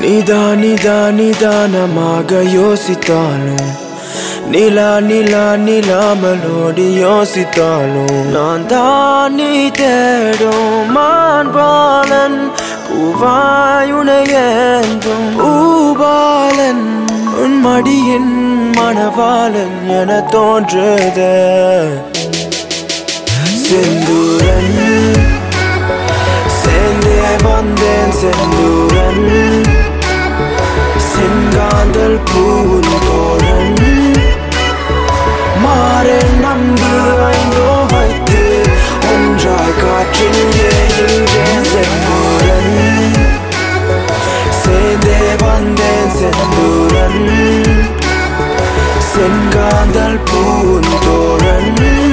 நிதானமாக யோசித்தாலும் நிலாமலோடி யோசித்தாலும் நான் தான் நீ தேடும் மான்பாலன் பூவாயுனையேந்தும் பூபாலன் உன் மடியின் மணவாளன் என தோன்றுதே செந்தூரன் சேர்ந்தே வந்தேன் செந்தூரன் செங்காந்தல் பூன் தோழன் மாறே நம்பு ஐந்தோ வைத்து ஒன்றாய் காற்றில் ஏகின்றேன் செந்தூரன் சேர்ந்தே வந்தேன் செந்தூரன் செங்காந்தல் பூன் தோழன்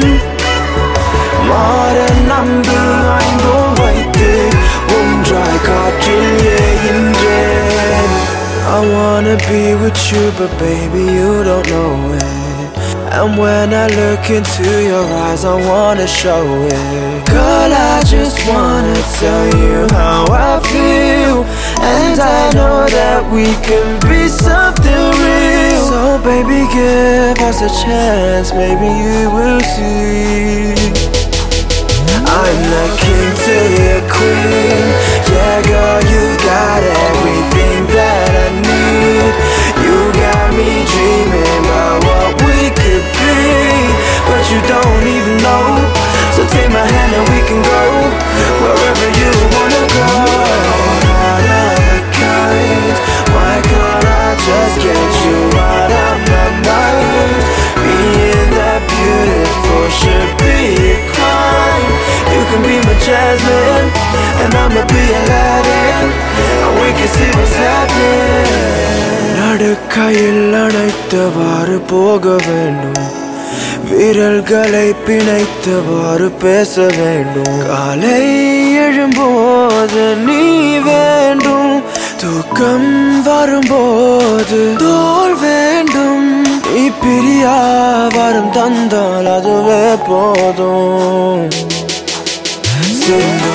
மாறே நம்பு ஐந்தோ வைத்து ஒன்றாய் காற்றில் ஏகின்றேன் I wanna be with you, but baby, you don't know it. And when I look into your eyes, I wanna show it. Girl, I just wanna tell you how I feel. And I know that we can be something real. So baby, give us a chance, maybe you will see. I'm the king to your queen. Yeah, girl, you got everything that I need. You got me dreaming about what we could be, but you don't even know. So take my hand and we can go wherever you wanna go. Out of a kind, why can't I just get you out of my mind? Being that beautiful should be a crime. You can be my Jasmine, and I'ma be Aladdin, and we can see what's happening. நடுக்கையில் அணைத்தவாறு போக வேண்டும், விரல்களை பிணைத்தவாறு பேச வேண்டும். காலை எழும்போது நீ வேண்டும், தூக்கம் வரும்போது தோல் வேண்டும். நீ பிரியா வரம் தந்தால் அதுவே போதும்.